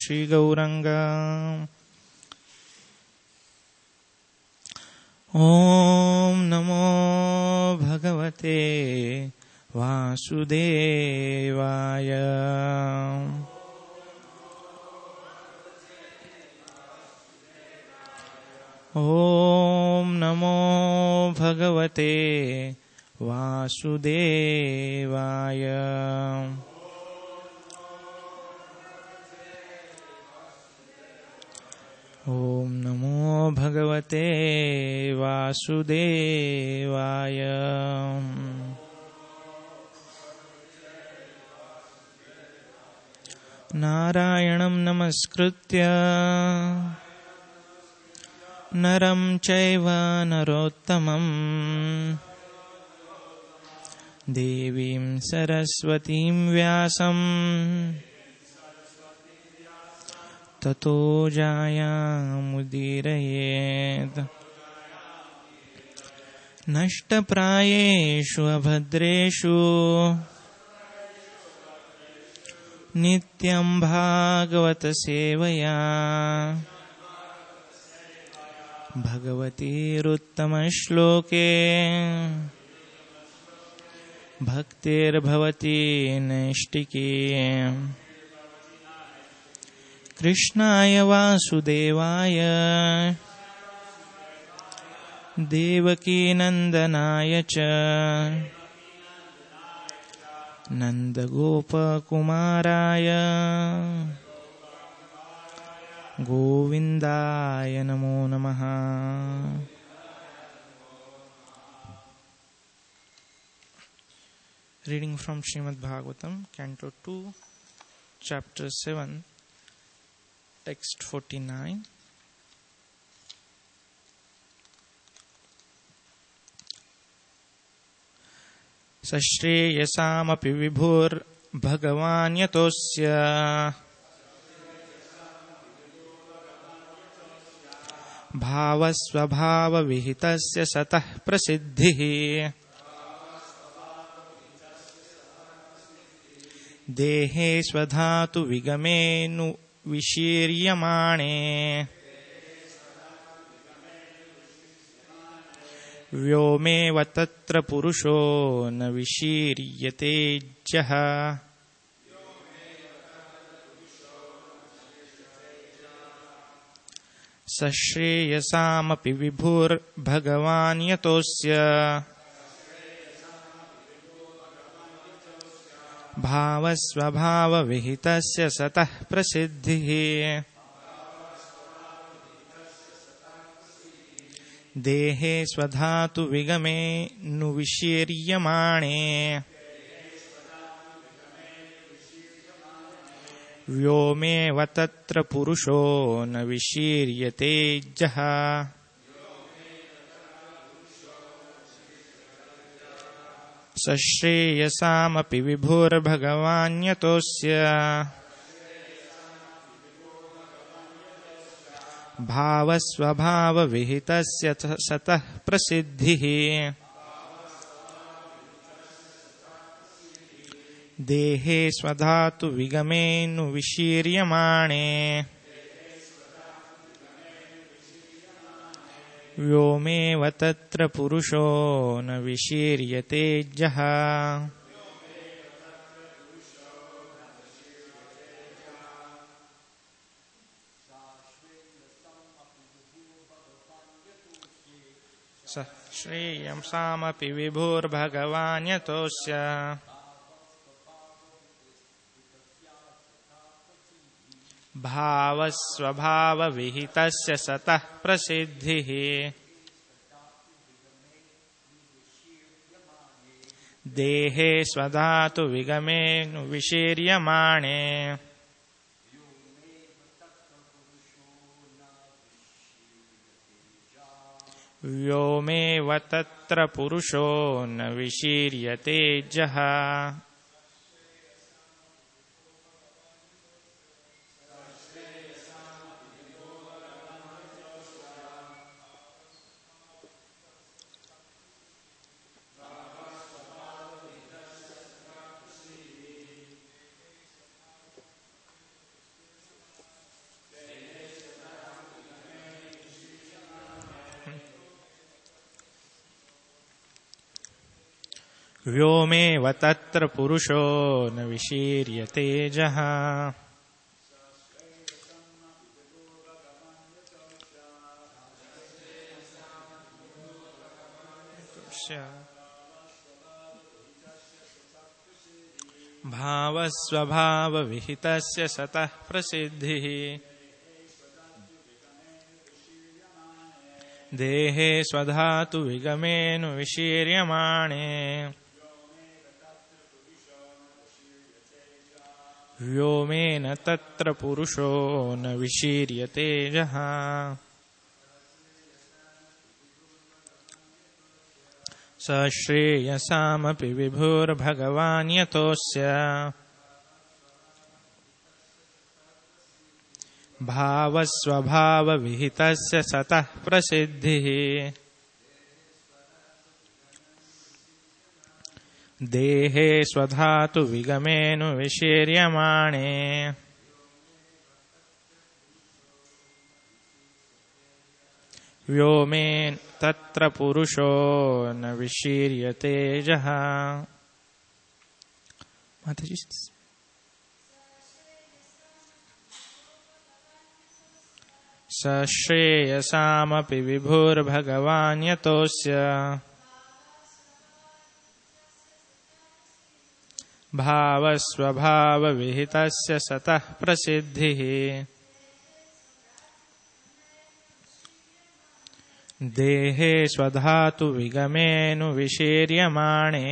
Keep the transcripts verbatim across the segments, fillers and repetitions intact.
श्री गौरंग। ओम नमो भगवते वासुदेवाय। ओम नमो भगवते वासुदेवाय। ओम नमो भगवते वासुदेवाय। नारायणं नमस्कृत्य नरं चैव नरोत्तमं देवीं सरस्वतीं व्यासं ततो जायामुदीरयेत्। नष्टप्रायेषु अभद्रेषु नित्यं भागवत सेवया भगवतीरुत्तमश्लोके भक्तिर्भवति नैष्टिकी। कृष्णाय वासुदेवाय देवकीनन्दनाय च नन्दगोपकुमाराय गोविन्दाय नमो नमः। Reading from Srimad Bhagavatam, Canto two, Chapter seven, Text forty-nine. सश्रेयसामपि विभुर्भगवान् यतोऽस्य भावस्वभावविहितस्य सतः प्रसिद्धिः। देहे स्वधातु विगमेनु विशीर्यमाणे व्योमेव तत्र पुरुषो न विशीर्यते जः। सश्रेयसामपि विभुर्भगवान् यतोऽस्य भावस्वभावविहितस्य सतः प्रसिद्धिः। देहे स्वधातु विगमे नु विशीर्यमाणे व्योमेव तत्र पुरुषो न विशीर्यते जः। सश्रेयसामपि विभुर्भगवान् यतोऽस्य भावस्वभावविहितस्य सतः प्रसिद्धिः। देहे स्वधातु विगमेनु विशीर्यमाणे व्योमेव तत्र पुरुषो न विशीर्यते जः। सश्रेयसामपि विभुर्भगवान् यतोऽस्य भावस्वभावविहितस्य सतः प्रसिद्धिः। देहे स्वधातु विगमेनु विशीर्यमाणे व्योमेव तत्र पुरुषो न विशीर्यते जः। व्योमेव तत्र पुरुषो न विशीर्यते जः भावस्वभावविहितस्य सतः प्रसिद्धिः देहे स्वधातु विगमेनु विशीर्यमाणे व्योमेन तत्र पुरुषो न विशीर्यते जः स श्रेयसामपि विभुर्भगवान् यतोऽस्य भावस्वभावविहितस्य सतः प्रसिद्धिः देहे स्वधातु विगमेनु विशीर्यमाणे व्योमेन तत्र पुरुषो न विशीर्यते जः माताजी स श्रेयसामपि विभुर्भगवान् यतोऽस्य भावस्वभावविहितस्य सतः प्रसिद्धिः देहे स्वधातु विगमेनु विशीर्यमाणे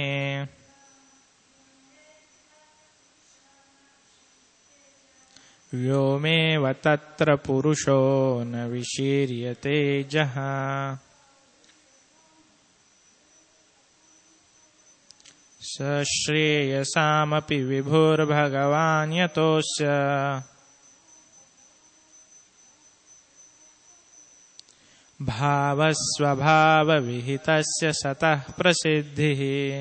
व्योमेव तत्र पुरुषो न विशीर्यते जः स श्रेयसामपि विभुर्भगवान् यतोऽस्य भावस्वभावविहितस्य सतः प्रसिद्धिः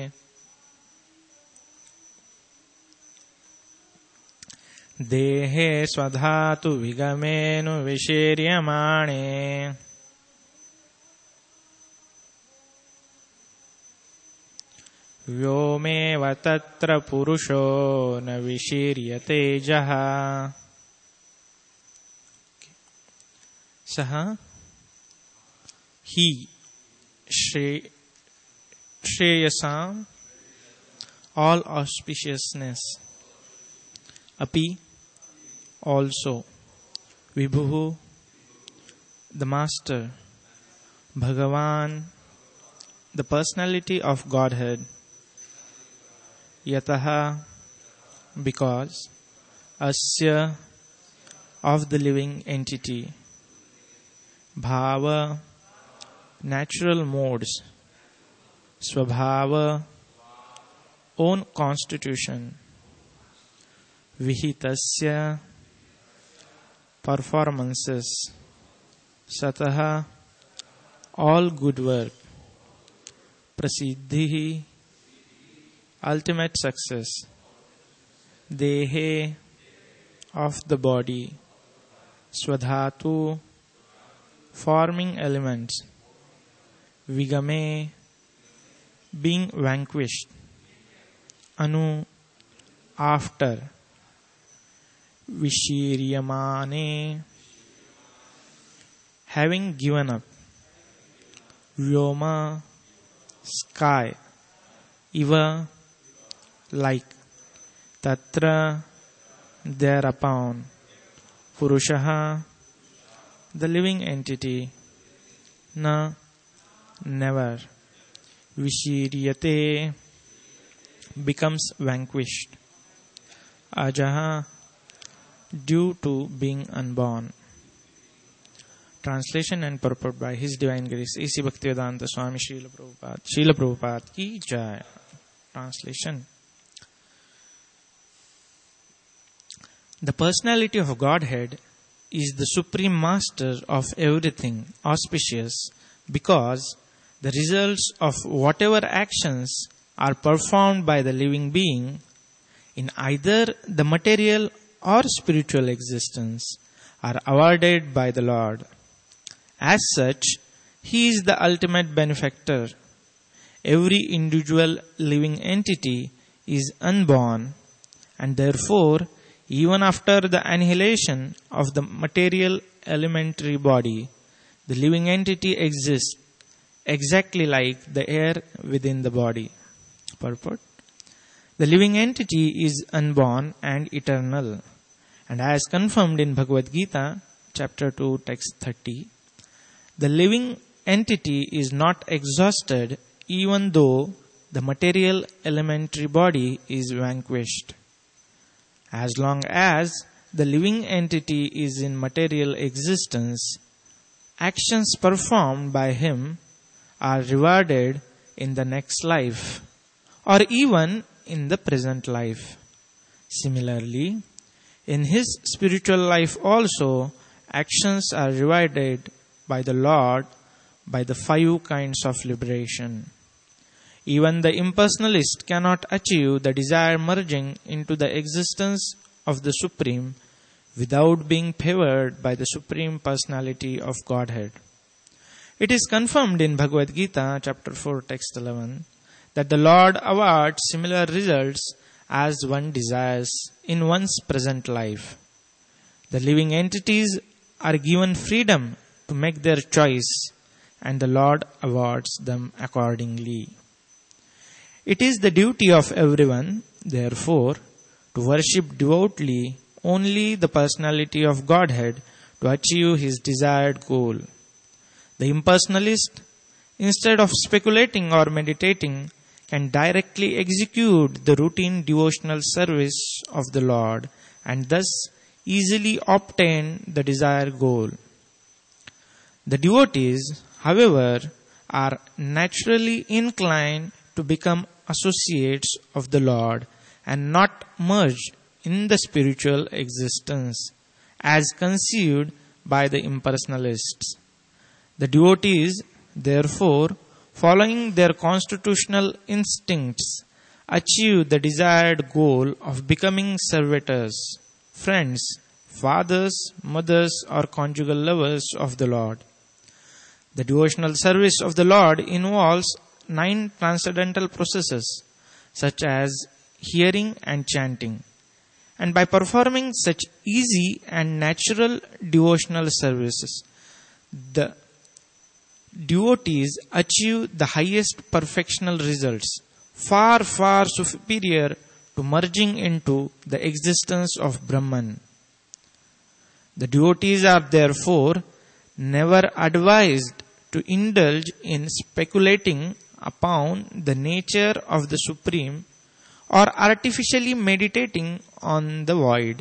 देहे स्वधातु विगमेनु विशीर्यमाणे व्योमेव तत्र पुरुषो न विशीर्यते जः सः ही श्रेयसाम all auspiciousness api also vibhu the master Bhagavan the personality of Godhead yataha because asya of the living entity bhava natural modes swabhava own constitution vihitasya performances sataha all good work prasiddhi ultimate success dehe of the body swadhatu forming elements vigame being vanquished anu after vishiryamane having given up vyoma sky iva like tatra thereupon purushaha the living entity na never vishiryate becomes vanquished ajaha due to being unborn. Translation and purport by His Divine Grace A C Bhaktivedanta Swami Srila Prabhupada Srila Prabhupada ki jai. Translation. The personality of Godhead is the supreme master of everything auspicious because the results of whatever actions are performed by the living being in either the material or spiritual existence are awarded by the Lord. As such, He is the ultimate benefactor. every individual living entity is unborn, and therefore, even after the annihilation of the material elementary body, the living entity exists exactly like the air within the body. Purport. The living entity is unborn and eternal, and as confirmed in Bhagavad Gita, chapter two, text thirty, the living entity is not exhausted even though the material elementary body is vanquished. As long as the living entity is in material existence, actions performed by him are rewarded in the next life or even in the present life. Similarly, in his spiritual life also, actions are rewarded by the Lord by the five kinds of liberation. Even the impersonalist cannot achieve the desired merging into the existence of the Supreme without being favored by the Supreme Personality of Godhead. It is confirmed in Bhagavad Gita, chapter four, text eleven, that the Lord awards similar results as one desires in one's present life. The living entities are given freedom to make their choice, and the Lord awards them accordingly. It is the duty of everyone, therefore, to worship devoutly only the personality of Godhead to achieve his desired goal. The impersonalist, instead of speculating or meditating, can directly execute the routine devotional service of the Lord and thus easily obtain the desired goal. The devotees, however, are naturally inclined to become associates of the Lord and not merge in the spiritual existence as conceived by the impersonalists. The devotees, therefore, following their constitutional instincts, achieve the desired goal of becoming servitors, friends, fathers, mothers, or conjugal lovers of the Lord. The devotional service of the Lord involves nine transcendental processes, such as hearing and chanting. And by performing such easy and natural devotional services, the devotees achieve the highest perfectional results, far, far superior to merging into the existence of Brahman. The devotees are therefore never advised to indulge in speculating upon the nature of the Supreme or artificially meditating on the void.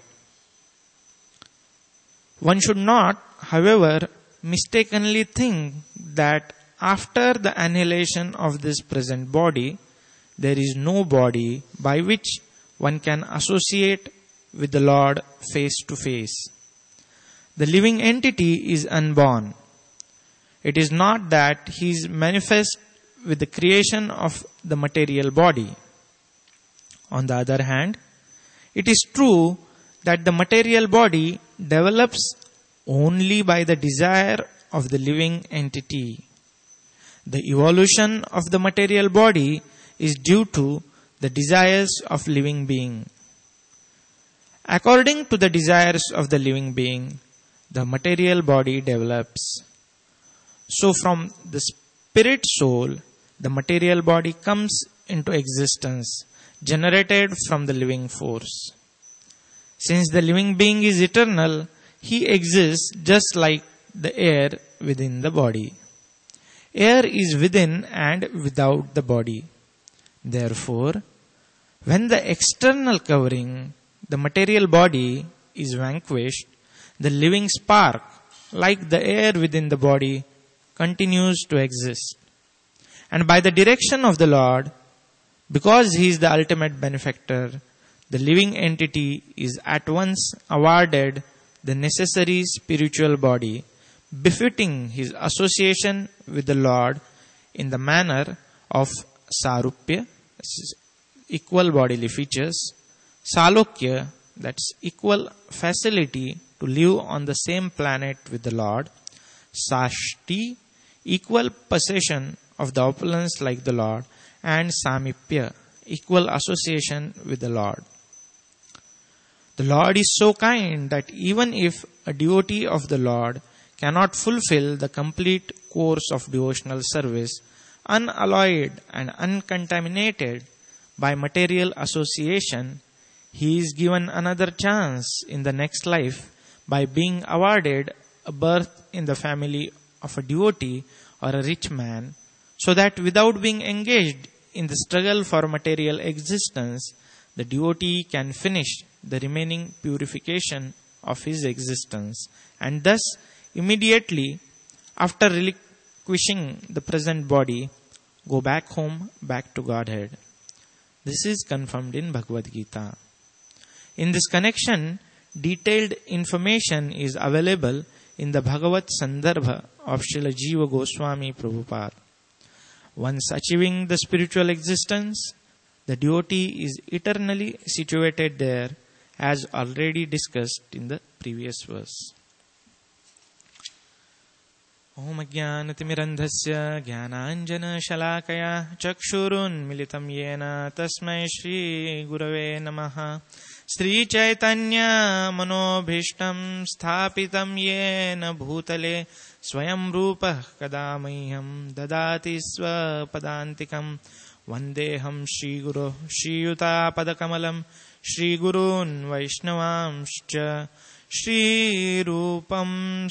One should not, however, mistakenly think that after the annihilation of this present body, there is no body by which one can associate with the Lord face to face. The living entity is unborn. It is not that he is manifest with the creation of the material body. On the other hand, it is true that the material body develops only by the desire of the living entity. The evolution of the material body is due to the desires of living being. According to the desires of the living being, the material body develops. So from the spirit soul, the material body comes into existence, generated from the living force. Since the living being is eternal, he exists just like the air within the body. Air is within and without the body. Therefore, when the external covering, the material body, is vanquished, the living spark, like the air within the body, continues to exist. And by the direction of the Lord, because he is the ultimate benefactor, the living entity is at once awarded the necessary spiritual body, befitting his association with the Lord in the manner of Sarupya, equal bodily features, Salokya, that's equal facility to live on the same planet with the Lord, Sashti, equal possession of the opulence like the Lord, and samipya, equal association with the Lord. The Lord is so kind that even if a devotee of the Lord cannot fulfill the complete course of devotional service, unalloyed and uncontaminated by material association, he is given another chance in the next life by being awarded a birth in the family of a devotee or a rich man, so that without being engaged in the struggle for material existence, the devotee can finish the remaining purification of his existence, and thus immediately after relinquishing the present body, go back home, back to Godhead. This is confirmed in Bhagavad Gita. In this connection, detailed information is available in the Bhagavad Sandarbha of Srila Jiva Goswami Prabhupada. Once achieving the spiritual existence, the devotee is eternally situated there, as already discussed in the previous verse. Om Ajnanatimirandhasya Jnananjana Shalakaya Chakshurunmilitam Yena Tasmai Shri Gurave Namaha. Sri Chaitanya Manobhishtam Sthapitam Yena Bhutale Swayam Rupa Kadamayyam Dadati Swapadantikam Vandeham Shri Guru Shri Yuta Padakamalam Shri Gurun Vaishnavamscha Shri Rupam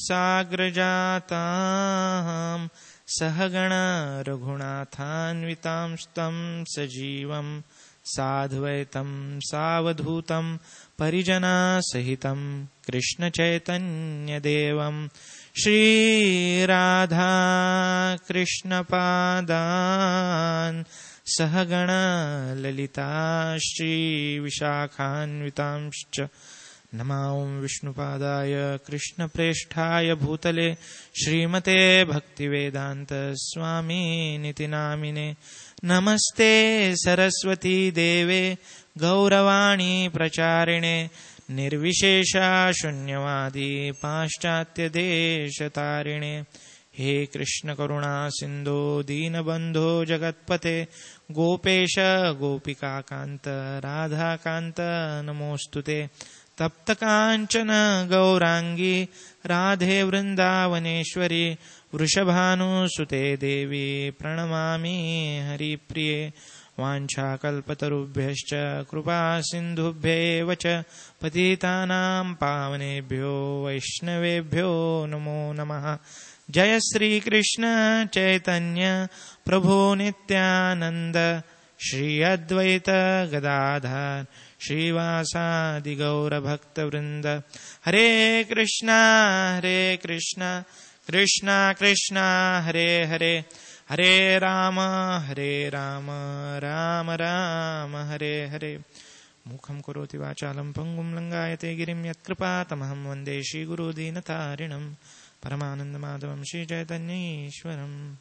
Sagrajatam Sahagana Raghunathanvitam Stam Sajivam Sadhvaitam Savadhutam Parijana Sahitam Krishna Chaitanya Devam Shri Radha Krishna Padan Sahagana Lalita Shri Vishakhanvitamscha Namam Vishnupadaya Krishna Presthaya Bhutale Srimate Bhaktivedanta Swami Niti Namine Namaste Saraswati Deve Gauravani Pracharine Nirvishesha Shunyavadi Paschatya Deshatarine He Krishna Karuna Sindhu Deenabandho Jagatpate Gopesha Gopika Kanta Radha Kanta Namostute Tapta Kanchana Gaurangi Radhe Vrindavaneshwari Vrishabhanu Sute Devi Pranamami Hari Priye Vancha Kalpatarubhyascha Krupa Sindhubhye Vacha Patitanam Pavanebhyo Vaishnavebhyo Namo Namaha. Jaya Sri Krishna Chaitanya Prabhu Nityananda Shri Advaita Gadadhar Shrivasadi Gaura Bhakta Vrinda. Hare Krishna Hare Krishna Krishna Krishna Hare Hare Hare Rama Hare Rama Rama Rama Hare Hare. Mukham karoti vachalam pangum langayate girim yat kripatamaham vande Shri Guru Dinatarinam Paramananda Madhavam Shri Chaitanya Ishwaram.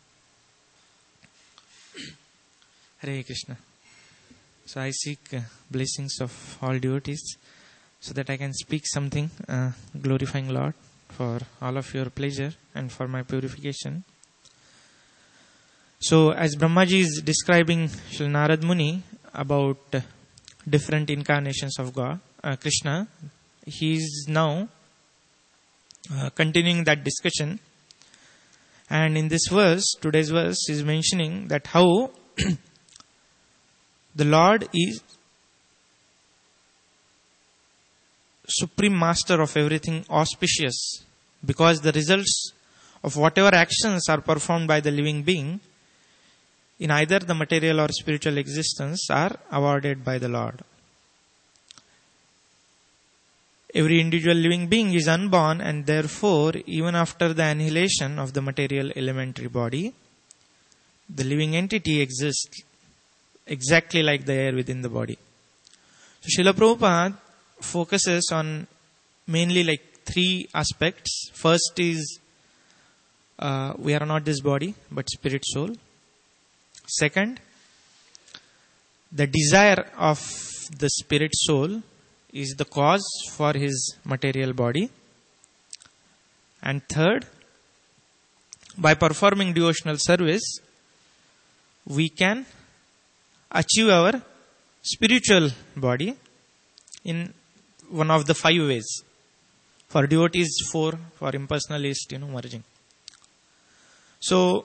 Hare Krishna. So I seek uh, blessings of all devotees so that I can speak something uh, glorifying Lord for all of your pleasure and for my purification. So as Brahmaji is describing Shri Narad Muni about uh, different incarnations of God, uh, Krishna, he is now uh, continuing that discussion. And in this verse, today's verse is mentioning that how the Lord is supreme master of everything auspicious, because the results of whatever actions are performed by the living being in either the material or spiritual existence are awarded by the Lord. Every individual living being is unborn, and therefore even after the annihilation of the material elementary body, the living entity exists exactly like the air within the body. So Srila Prabhupada focuses on mainly like three aspects. First is uh, we are not this body but spirit soul. Second, the desire of the spirit soul is the cause for his material body. And third, by performing devotional service, we can achieve our spiritual body in one of the five ways. For devotees, four. For impersonalists, you know, merging. So,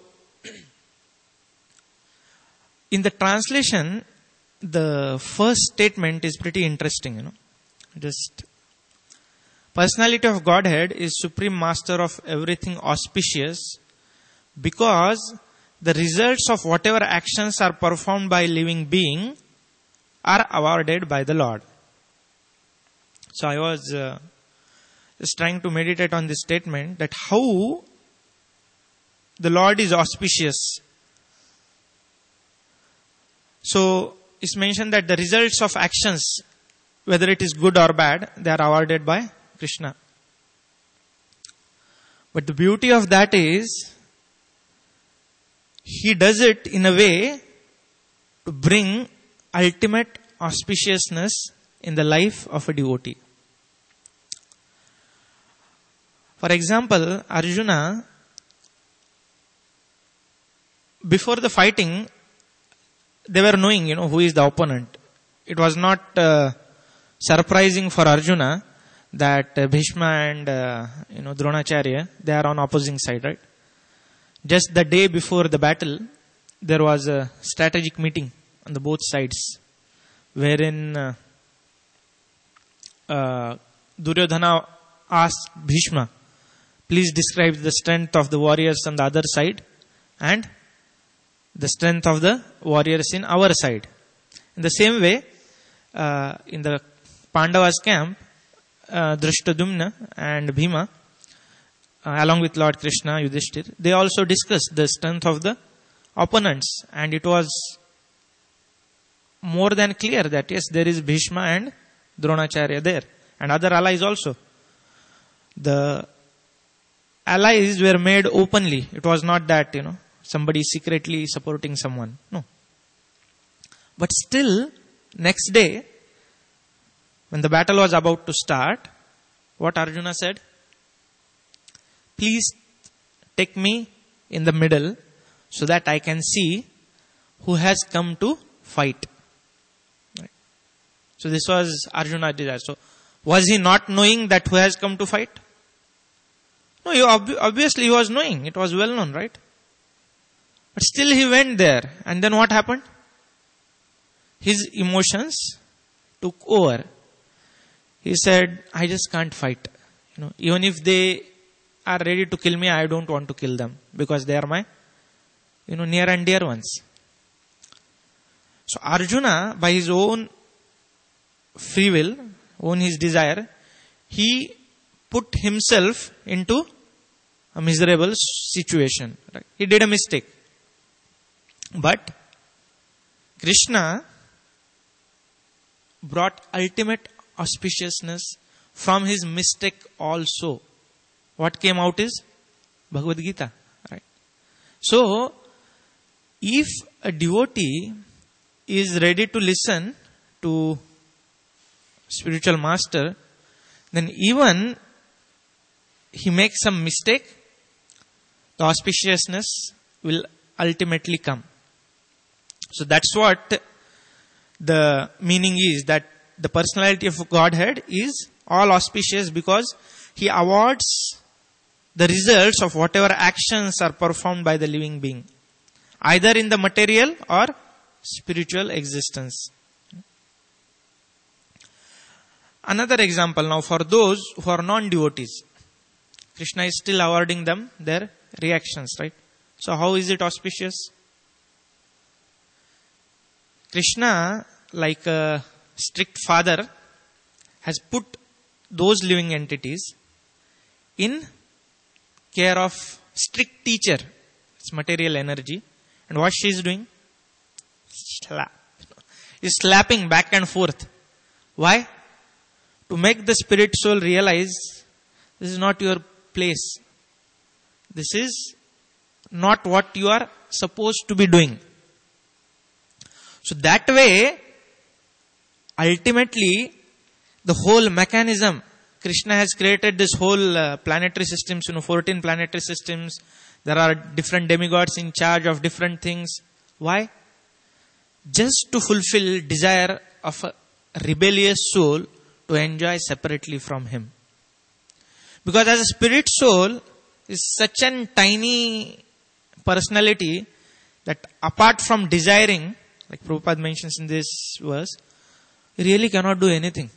in the translation, the first statement is pretty interesting, you know. Just, personality of Godhead is supreme master of everything auspicious, because the results of whatever actions are performed by living being are awarded by the Lord. So I was uh, just trying to meditate on this statement, that how the Lord is auspicious. So it's mentioned that the results of actions, whether it is good or bad, they are awarded by Krishna. But the beauty of that is, He does it in a way to bring ultimate auspiciousness in the life of a devotee. For example, Arjuna, before the fighting, they were knowing, you know, who is the opponent. It was not uh, surprising for Arjuna that uh, Bhishma and, uh, you know, Dronacharya, they are on opposing side, right? Just the day before the battle, there was a strategic meeting on the both sides, wherein uh, uh, Duryodhana asked Bhishma, please describe the strength of the warriors on the other side and the strength of the warriors in our side. In the same way, uh, in the Pandavas camp, uh, Drushtadumna and Bhima, uh, along with Lord Krishna, Yudhishthir, they also discussed the strength of the opponents. And it was more than clear that yes, there is Bhishma and Dronacharya there. And other allies also. The allies were made openly. It was not that, you know, somebody secretly supporting someone. No. But still, next day, when the battle was about to start, what Arjuna said? Please take me in the middle so that I can see who has come to fight. Right. So this was Arjuna's desire. So was he not knowing that who has come to fight? No, he ob- obviously he was knowing. It was well known, right? But still he went there. And then what happened? His emotions took over. He said, I just can't fight. You know, even if they are ready to kill me, I don't want to kill them, because they are my, you know, near and dear ones. So Arjuna, by his own free will, own his desire, he put himself into a miserable situation. Right? He did a mistake. But Krishna brought ultimate auspiciousness from his mistake also. What came out is Bhagavad Gita. Right? So, if a devotee is ready to listen to spiritual master, then even he makes some mistake, the auspiciousness will ultimately come. So that's what the meaning is, that the personality of Godhead is all auspicious because he awards the results of whatever actions are performed by the living being, either in the material or spiritual existence. Another example now, for those who are non-devotees, Krishna is still awarding them their reactions, right? So how is it auspicious? Krishna, like a strict father, has put those living entities in care of strict teacher. It's material energy. And what she is doing? Slap. Is slapping back and forth. Why? To make the spirit soul realize this is not your place. This is not what you are supposed to be doing. So that way, ultimately, the whole mechanism, Krishna has created this whole uh, planetary systems, you know, fourteen planetary systems. There are different demigods in charge of different things. Why? Just to fulfill desire of a rebellious soul to enjoy separately from him. Because as a spirit soul is such a tiny personality that apart from desiring, like Prabhupada mentions in this verse, he really cannot do anything.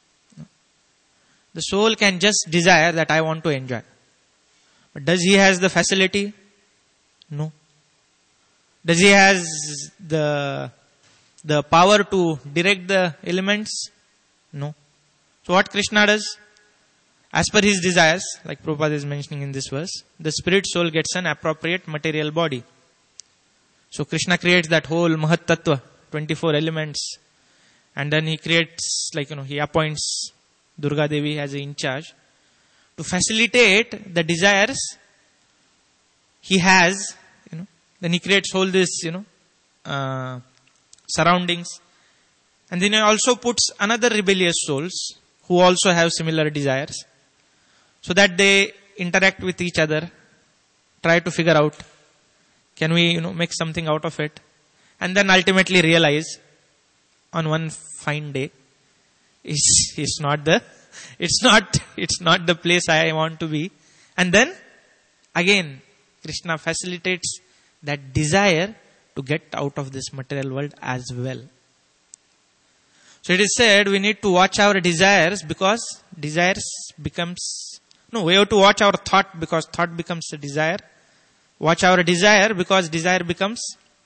The soul can just desire that I want to enjoy. But does he has the facility? No. Does he has the, the power to direct the elements? No. So what Krishna does? As per his desires, like Prabhupada is mentioning in this verse, the spirit soul gets an appropriate material body. So Krishna creates that whole Mahat Tattva, twenty-four elements. And then he creates, like, you know, he appoints Durga Devi as in charge to facilitate the desires he has, you know. Then he creates all this, you know, uh, surroundings. And then he also puts another rebellious souls who also have similar desires, so that they interact with each other, try to figure out, can we, you know, make something out of it? And then ultimately realize on one fine day, it's, it's not the, it's not, it's not the place I want to be. And then again, Krishna facilitates that desire to get out of this material world as well. So it is said we need to watch our desires, because desires becomes, no, we have to watch our thought because thought becomes a desire. Watch our desire because desire becomes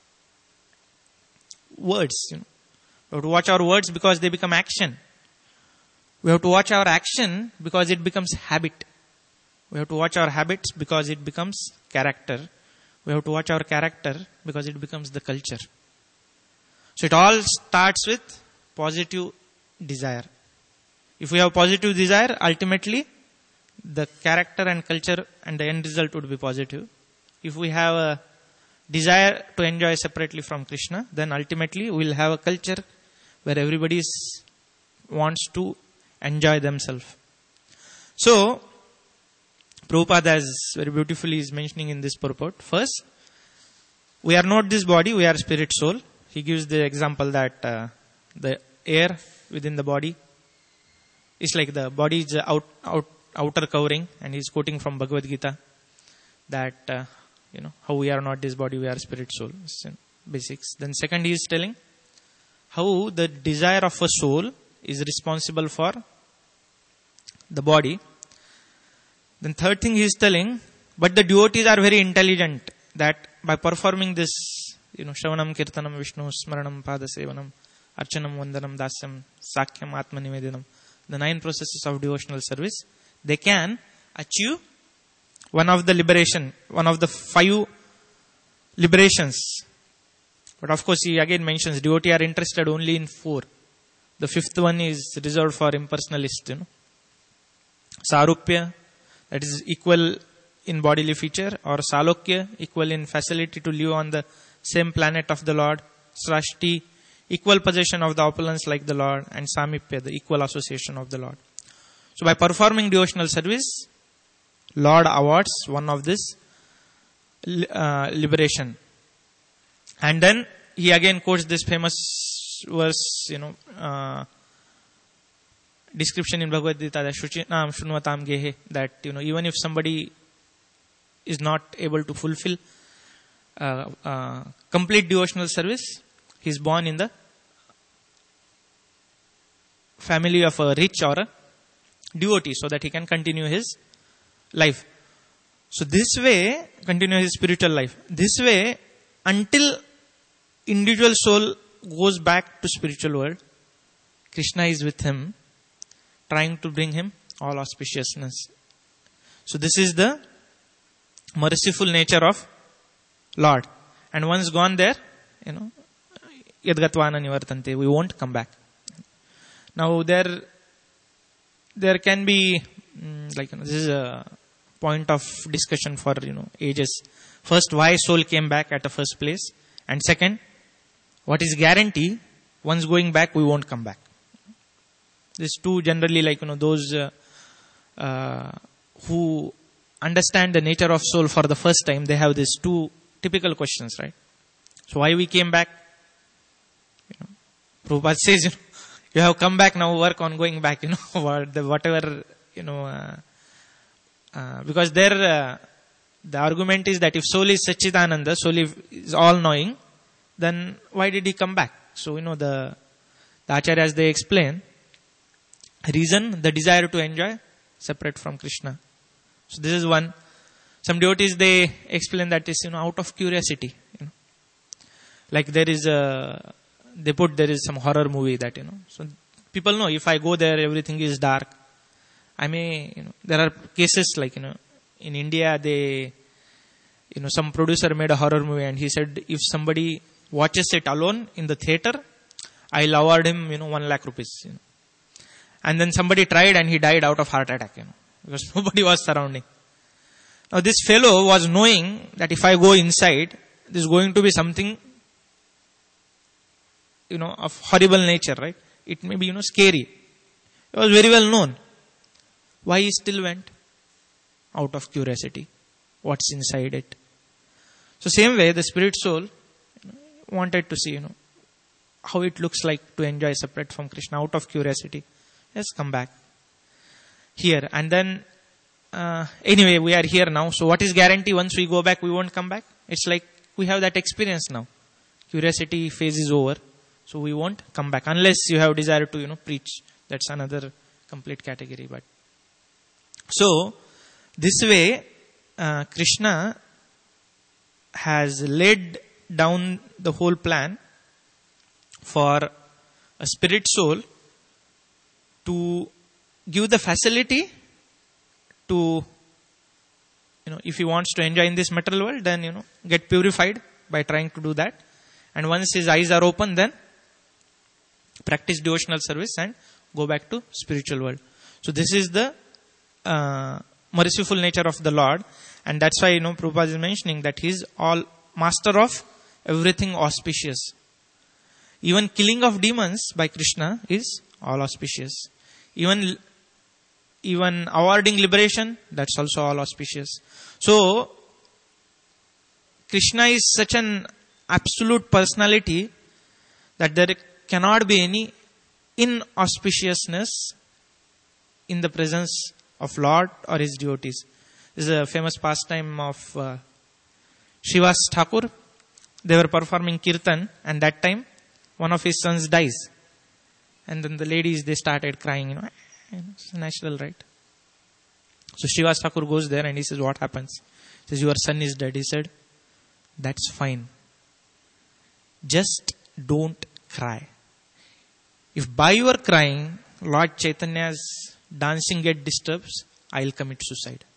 words. You know. We have to watch our words because they become action. We have to watch our action because it becomes habit. We have to watch our habits because it becomes character. We have to watch our character because it becomes the culture. So it all starts with positive desire. If we have positive desire, ultimately the character and culture and the end result would be positive. If we have a desire to enjoy separately from Krishna, then ultimately we will have a culture where everybody is, wants to enjoy themselves. So, Prabhupada, as very beautifully is mentioning in this purport, first, we are not this body, we are spirit soul. He gives the example that uh, the air within the body is like the body is out, out, outer covering, and he's quoting from Bhagavad Gita that, uh, you know, how we are not this body, we are spirit soul. Basics. Then second he is telling how the desire of a soul is responsible for the body. Then third thing he is telling, but the devotees are very intelligent, that by performing this, you know, Shravanam, Kirtanam, Vishnu, Smaranam, Padasevanam, Archanam, Vandanam, Dasyam, Sakyam, Atmanivedanam, the nine processes of devotional service, they can achieve one of the liberation, one of the five liberations. But of course he again mentions devotee are interested only in four. The fifth one is reserved for impersonalists, you know. Sarupya, that is equal in bodily feature, or Salokya, equal in facility to live on the same planet of the Lord. Srashti, equal possession of the opulence like the Lord. And Samipya, the equal association of the Lord. So by performing devotional service, Lord awards one of this uh, liberation. And then he again quotes this famous verse, you know, uh, description in Bhagavad Gita, that Shuchinam Shunvatam Gehe, that, you know, even if somebody is not able to fulfill uh, uh, complete devotional service, he is born in the family of a rich or a devotee, so that he can continue his life. So this way, continue his spiritual life. This way, until individual soul goes back to spiritual world, Krishna is with him, trying to bring him all auspiciousness. So this is the merciful nature of Lord. And once gone there, you know, yadgatvana nivartante, we won't come back. Now there, there can be, like, you know, this is a point of discussion for, you know, ages. First, why soul came back at the first place? And second, what is guarantee once going back, we won't come back? These two generally, like, you know, those uh, uh, who understand the nature of soul for the first time, they have these two typical questions, right? So why we came back? You know, Prabhupada says, you know, you have come back, now work on going back, you know, whatever, you know, uh, uh, because there, uh, the argument is that if soul is Satchidananda, soul is all knowing, then why did he come back? So, you know, the, the Acharyas, they explain, reason, the desire to enjoy, separate from Krishna. So this is one. Some devotees, they explain that is, you know, out of curiosity, you know. Like there is a, they put there is some horror movie that, you know, so people know if I go there, everything is dark. I may, you know, there are cases like, you know, in India, they, you know, some producer made a horror movie and he said, if somebody watches it alone in the theater, I'll award him, you know, one lakh rupees, you know. And then somebody tried and he died out of heart attack, you know, because nobody was surrounding. Now this fellow was knowing that if I go inside, there is going to be something, you know, of horrible nature, right? It may be, you know, scary. It was very well known. Why he still went? Out of curiosity. What's inside it? So same way, the spirit soul, you know, wanted to see, you know, how it looks like to enjoy separate from Krishna out of curiosity. Yes, come back. Here. And then, uh, anyway, we are here now. So what is guarantee once we go back, we won't come back? It's like we have that experience now. Curiosity phase is over. So we won't come back unless you have desire to, you know, preach. That's another complete category. But so this way, uh, Krishna has laid down the whole plan for a spirit soul to give the facility to, you know, if he wants to enjoy in this material world, then, you know, get purified by trying to do that. And once his eyes are open, then practice devotional service and go back to spiritual world. So this is the uh, merciful nature of the Lord, and that's why, you know, Prabhupada is mentioning that he is all master of everything auspicious. Even killing of demons by Krishna is all auspicious. Even even awarding liberation, that's also all auspicious. So Krishna is such an absolute personality that there cannot be any inauspiciousness in the presence of Lord or his devotees. This is a famous pastime of uh, Srivas Thakur. They were performing kirtan, and that time one of his sons dies. And then the ladies, they started crying, you know, it's natural, right? So Srivas Thakur goes there and he says, what happens? He says, your son is dead. He said, that's fine. Just don't cry. If by your crying, Lord Chaitanya's dancing get disturbs, I'll commit suicide.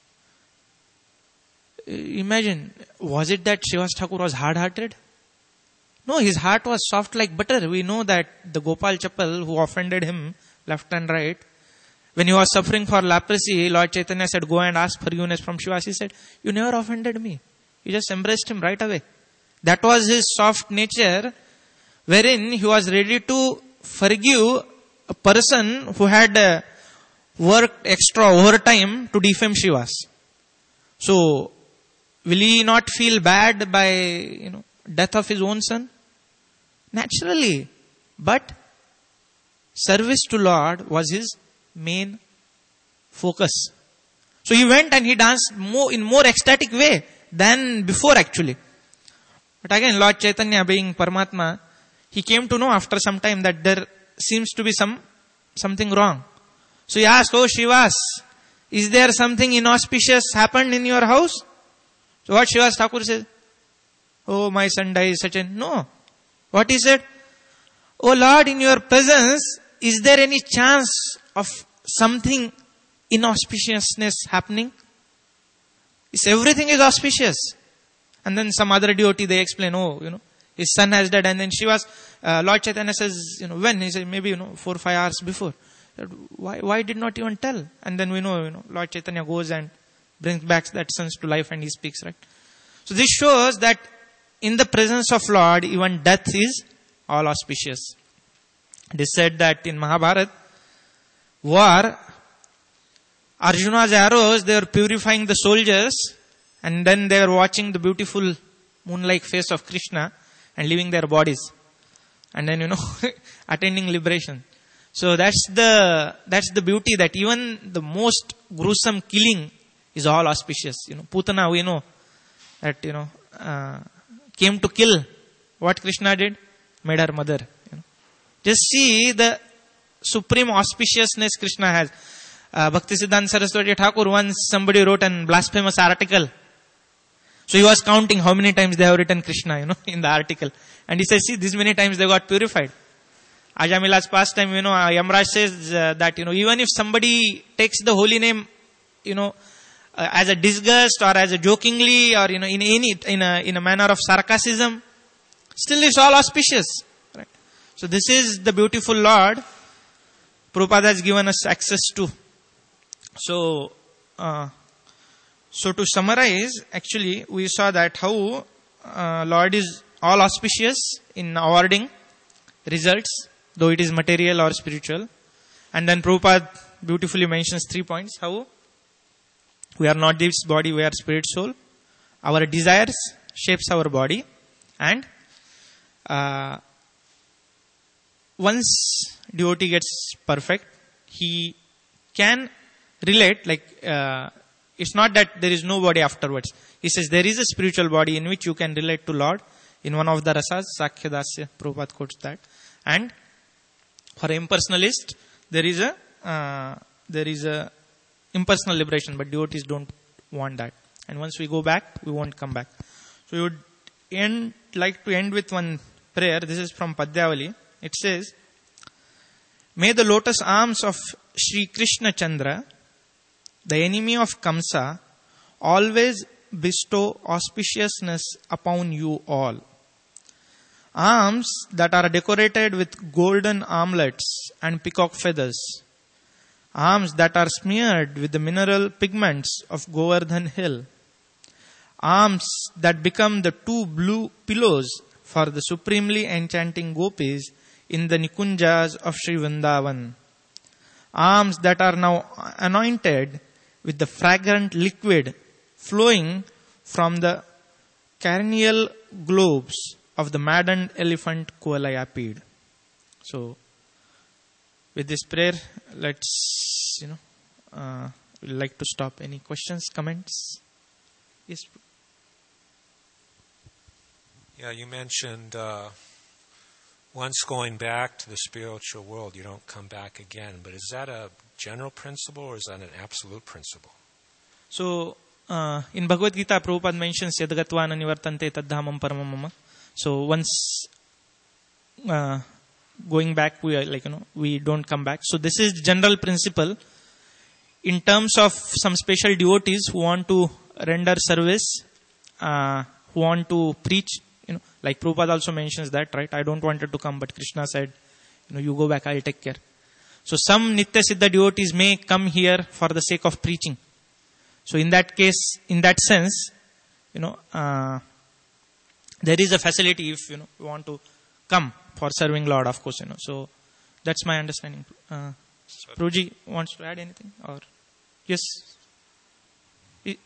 Imagine, was it that Srivas Thakur was hard-hearted? No, his heart was soft like butter. We know that the Gopal Chappal who offended him left and right, when he was suffering for leprosy, Lord Chaitanya said, go and ask forgiveness from Shivas. He said, you never offended me. You just embraced him right away. That was his soft nature, wherein he was ready to forgive a person who had uh, worked extra overtime to defame Shivas. So, will he not feel bad by, you know, death of his own son? Naturally. But service to Lord was his main focus. So he went and he danced more in more ecstatic way than before actually. But again, Lord Chaitanya being Paramatma, he came to know after some time that there seems to be some something wrong. So he asked, oh Srivas, is there something inauspicious happened in your house? So what Srivas Thakur said? Oh, my son dies such a... No. What he said? Oh Lord, in your presence, is there any chance of something inauspiciousness happening? Is everything is auspicious? And then some other devotee, they explain, oh, you know, his son has died. And then she was, uh, Lord Chaitanya says, you know, when? He said, maybe, you know, four or five hours before. Why, why did not even tell? And then we know, you know, Lord Chaitanya goes and brings back that son to life and he speaks, right? So this shows that in the presence of Lord, even death is all auspicious. It is said that in Mahabharata, war, Arjuna's arrows, they were purifying the soldiers, and then they were watching the beautiful moon-like face of Krishna and leaving their bodies. And then, you know, attaining liberation. So that's the, that's the beauty, that even the most gruesome killing is all auspicious. You know, Putana, we know that, you know, uh, came to kill. What Krishna did? Made her mother. You know. Just see the supreme auspiciousness Krishna has. Uh, Bhaktisiddhanta Saraswati Thakur, once somebody wrote an blasphemous article. So he was counting how many times they have written Krishna, you know, in the article. And he says, see, this many times they got purified. Ajamila's pastime, you know, uh, Yamraj says uh, that, you know, even if somebody takes the holy name, you know, uh, as a disgust or as a jokingly or, you know, in any, in a, in a manner of sarcasm, still it's all auspicious. Right? So this is the beautiful Lord Prabhupada has given us access to. So, uh, so to summarize, actually, we saw that how uh, Lord is all auspicious in awarding results, though it is material or spiritual. And then Prabhupada beautifully mentions three points. How we are not this body, we are spirit soul. Our desires shapes our body. And uh, once devotee gets perfect, he can relate, like, uh, it's not that there is no body afterwards. He says there is a spiritual body in which you can relate to Lord. In one of the rasas, Sakya Dasya, Prabhupada quotes that. And for impersonalist, there is a uh, there is a impersonal liberation, but devotees don't want that. And once we go back, we won't come back. So we would end, like to end with one prayer. This is from Padyavali. It says, may the lotus arms of Sri Krishna Chandra, the enemy of Kamsa, always bestow auspiciousness upon you all. Arms that are decorated with golden armlets and peacock feathers. Arms that are smeared with the mineral pigments of Govardhan hill. Arms that become the two blue pillows for the supremely enchanting gopis in the Nikunjas of Sri Vrindavan. Arms that are now anointed with the fragrant liquid flowing from the cranial globes of the maddened elephant Kuvalayapid. So, with this prayer, let's, you know, uh, we'd like to stop. Any questions, comments? Yes. Yeah, you mentioned uh, once going back to the spiritual world, you don't come back again. But is that a general principle or is that an absolute principle? So, uh, in Bhagavad Gita, Prabhupada mentions Yadgatva Nivartante Taddhamam Paramam Mama. So once uh, going back, we are like, you know, we don't come back. So this is general principle. In terms of some special devotees who want to render service, uh, who want to preach, you know, like Prabhupada also mentions that, right? I don't want it to come, but Krishna said, you know, you go back, I'll take care. So some Nitya Siddha devotees may come here for the sake of preaching. So in that case, in that sense, you know, uh, there is a facility if, you know, you want to come for serving Lord, of course, you know. So that's my understanding. Uh, Prabhuji wants to add anything? Or yes? Okay.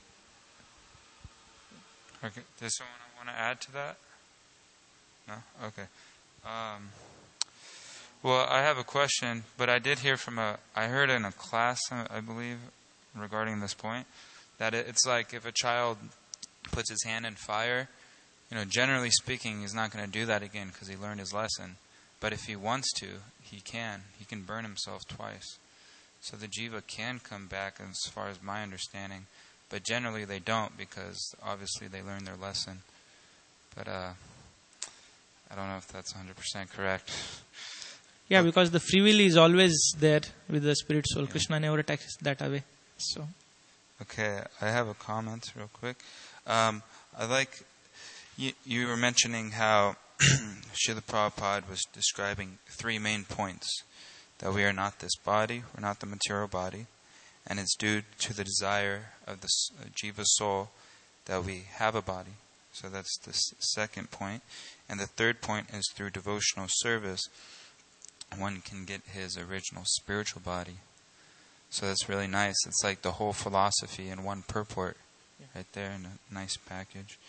Does someone want to add to that? No? Okay. Um, well, I have a question, but I did hear from a, I heard in a class, I believe, regarding this point, that it's like if a child puts his hand in fire, you know, generally speaking, he's not going to do that again because he learned his lesson. But if he wants to, he can. He can burn himself twice. So the jiva can come back, as far as my understanding. But generally they don't because obviously they learned their lesson. But uh, I don't know if that's one hundred percent correct. Yeah, because the free will is always there with the spirit soul. Yeah. Krishna never takes that away. So, okay, I have a comment real quick. Um, I like... You, you were mentioning how Srila Prabhupada was describing three main points. That we are not this body, we're not the material body, and it's due to the desire of the uh, jiva soul that we have a body. So that's the s- second point. And the third point is through devotional service, one can get his original spiritual body. So that's really nice. It's like the whole philosophy in one purport, yeah. Right there in a nice package.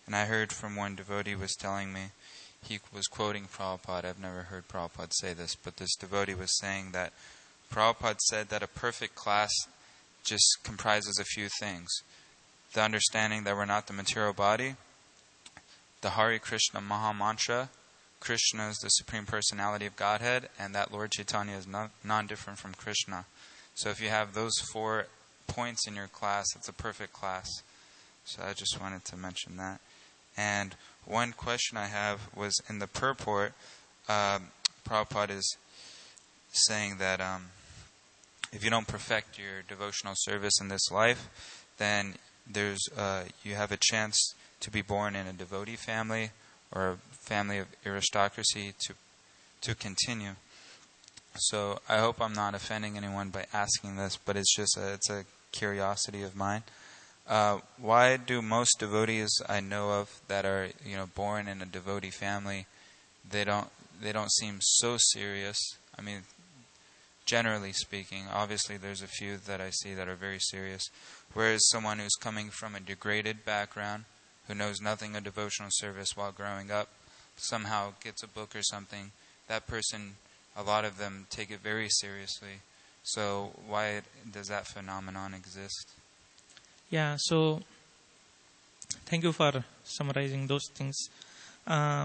And I heard from one devotee was telling me, he was quoting Prabhupada. I've never heard Prabhupada say this, but this devotee was saying that Prabhupada said that a perfect class just comprises a few things. The understanding that we're not the material body, the Hare Krishna Maha Mantra, Krishna is the Supreme Personality of Godhead, and that Lord Chaitanya is non- non-different from Krishna. So if you have those four points in your class, it's a perfect class. So I just wanted to mention that. And one question I have was in the purport, um, Prabhupada is saying that um, if you don't perfect your devotional service in this life, then there's uh, you have a chance to be born in a devotee family or a family of aristocracy to to continue. So I hope I'm not offending anyone by asking this, but it's just a, it's a curiosity of mine. Uh, why do most devotees I know of that are you know born in a devotee family, they don't they don't seem so serious? I mean, generally speaking, obviously there's a few that I see that are very serious. Whereas someone who's coming from a degraded background, who knows nothing of devotional service while growing up, somehow gets a book or something, that person, a lot of them take it very seriously. So why does that phenomenon exist? Yeah, so thank you for summarizing those things. Uh,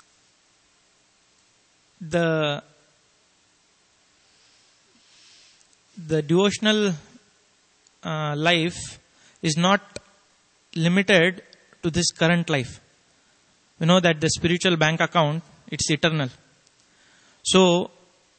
the the devotional uh, life is not limited to this current life. We know that the spiritual bank account, it's eternal. So,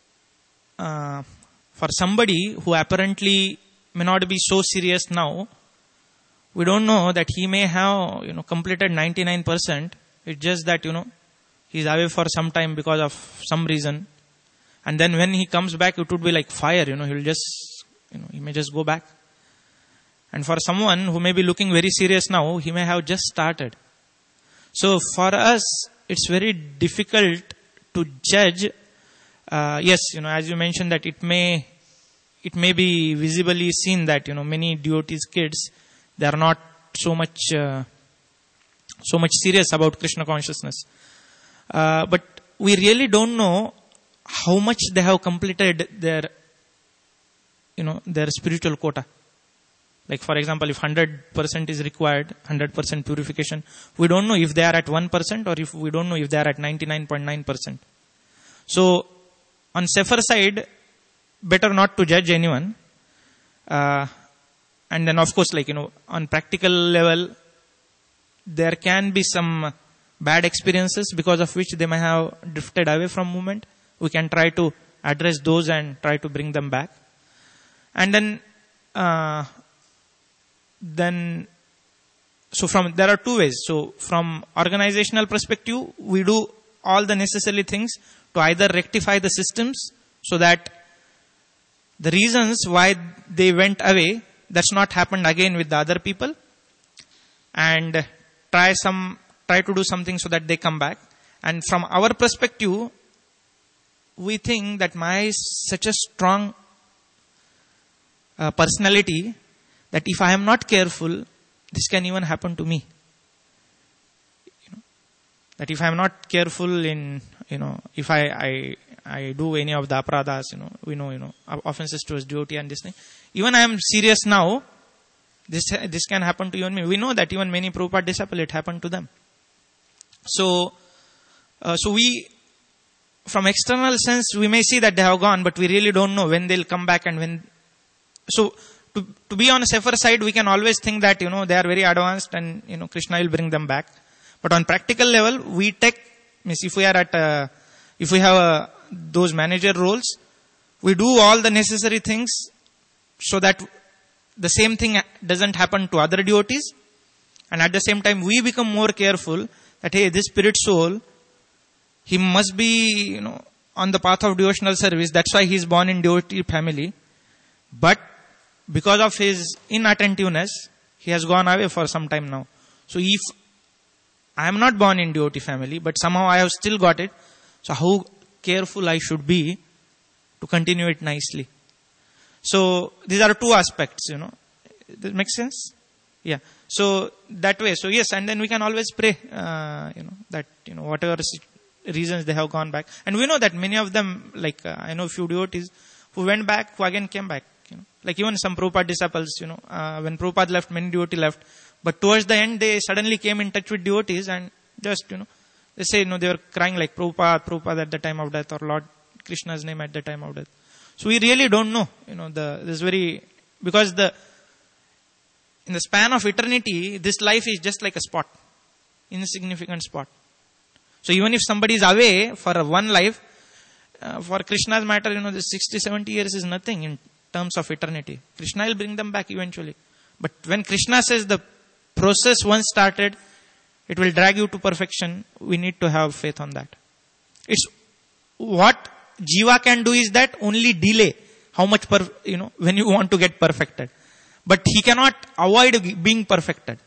uh, for somebody who apparently may not be so serious now, we don't know that he may have, you know, completed ninety-nine percent. It's just that, you know, he's away for some time because of some reason. And then when he comes back, it would be like fire, you know, he'll just, you know, he may just go back. And for someone who may be looking very serious now, he may have just started. So for us, it's very difficult to judge. Uh, yes, you know, as you mentioned that it may, it may be visibly seen that, you know, many devotees' kids, they are not so much, uh, so much serious about Krishna consciousness. Uh, but we really don't know how much they have completed their, you know, their spiritual quota. Like for example, if one hundred percent is required, one hundred percent purification, we don't know if they are at one percent or if we don't know if they are at ninety-nine point nine percent. So, on safer side, better not to judge anyone. Uh, and then of course, like, you know, on practical level, there can be some bad experiences because of which they may have drifted away from movement. We can try to address those and try to bring them back. And then, uh, then, so from, there are two ways. So from organizational perspective, we do all the necessary things to either rectify the systems so that the reasons why they went away, that's not happened again with the other people, and try some, try to do something so that they come back. And from our perspective, we think that Maya is such a strong uh, personality that if I am not careful, this can even happen to me. You know, that if I am not careful in, you know, if I, I, I do any of the apradhas, you know, we know, you know, offenses towards devotee and this thing. Even I am serious now, this, this can happen to you and me. We know that even many Prabhupada disciples, it happened to them. So, uh, so we, from external sense, we may see that they have gone, but we really don't know when they'll come back and when. So, to, to be on a safer side, we can always think that, you know, they are very advanced and, you know, Krishna will bring them back. But on practical level, we take, means if we are at, a, if we have a, those manager roles, we do all the necessary things so that the same thing doesn't happen to other devotees. And at the same time, we become more careful that, hey, this spirit soul, he must be, you know, on the path of devotional service. That's why he is born in devotee family. But because of his inattentiveness, he has gone away for some time now. So if I am not born in devotee family, but somehow I have still got it, so how careful I should be to continue it nicely. So these are two aspects, you know. Does that make sense? Yeah. So that way, so yes, and then we can always pray, uh, you know, that, you know, whatever reasons they have gone back. And we know that many of them, like, uh, I know few devotees who went back, who again came back, you know. Like even some Prabhupada disciples, you know, uh, when Prabhupada left, many devotees left. But towards the end, they suddenly came in touch with devotees and just, you know, they say, you know, they were crying like Prabhupada, Prabhupada at the time of death, or Lord Krishna's name at the time of death. So we really don't know, you know, the, this very, because the, in the span of eternity, this life is just like a spot, insignificant spot. So even if somebody is away for a one life, uh, for Krishna's matter, you know, the sixty, seventy years is nothing in terms of eternity. Krishna will bring them back eventually. But when Krishna says the process once started, it will drag you to perfection, we need to have faith on that. It's what Jiva can do is that only delay how much, per, you know, when you want to get perfected. But he cannot avoid being perfected.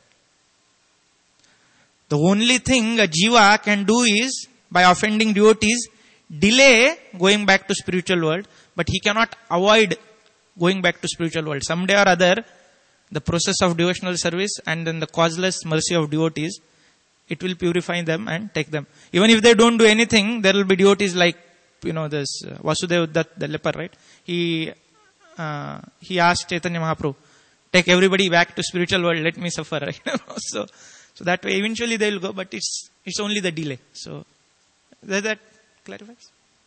The only thing a Jiva can do is, by offending devotees, delay going back to spiritual world, but he cannot avoid going back to spiritual world. Someday or other, the process of devotional service and then the causeless mercy of devotees, it will purify them and take them. Even if they don't do anything, there will be devotees like, you know, this uh, Vasudeva Dutt, the leper, right? He, uh, he asked Chaitanya Mahaprabhu, take everybody back to spiritual world, let me suffer, right? so, so that way eventually they will go, but it's, it's only the delay. So, that, that clarifies?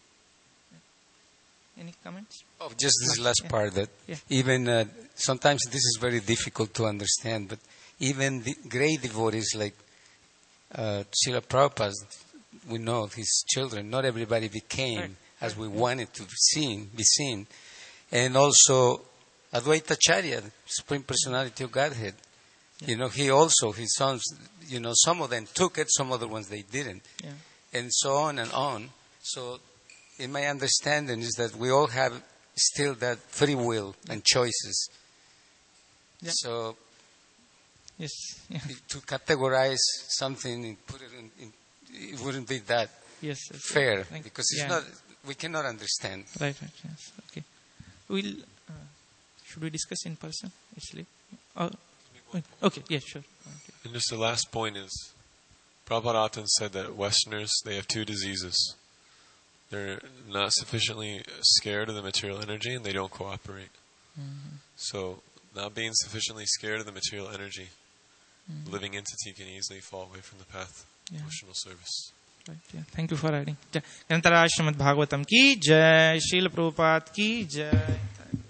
Any comments? Oh, just this last yeah. part that yeah. even, uh, sometimes this is very difficult to understand, but even the great devotees like uh, Srila Prabhupada, we know of his children, not everybody became right. as we wanted to be seen, be seen. And also Advaita Acharya, Supreme Personality of Godhead, yeah. you know, he also, his sons, you know, some of them took it, some other ones they didn't. Yeah. And so on and on. So in my understanding is that we all have still that free will and choices. Yeah. So yes. Yeah. to categorize something and put it in, in it wouldn't be that yes, yes, fair yes. because it's yeah. not, we cannot understand. Right, right, yes. Okay. We'll, uh, should we discuss in person, actually? Oh, okay, yeah, sure. Okay. And just the last point is, Prabhupada often said that Westerners, they have two diseases. They're not sufficiently scared of the material energy and they don't cooperate. Mm-hmm. So, not being sufficiently scared of the material energy, mm-hmm. living entity can easily fall away from the path of yeah. devotional service. Right, yeah. Thank you for adding. Grantharaj Srimad Bhagavatam ki jai, Srila Prabhupada ki jai.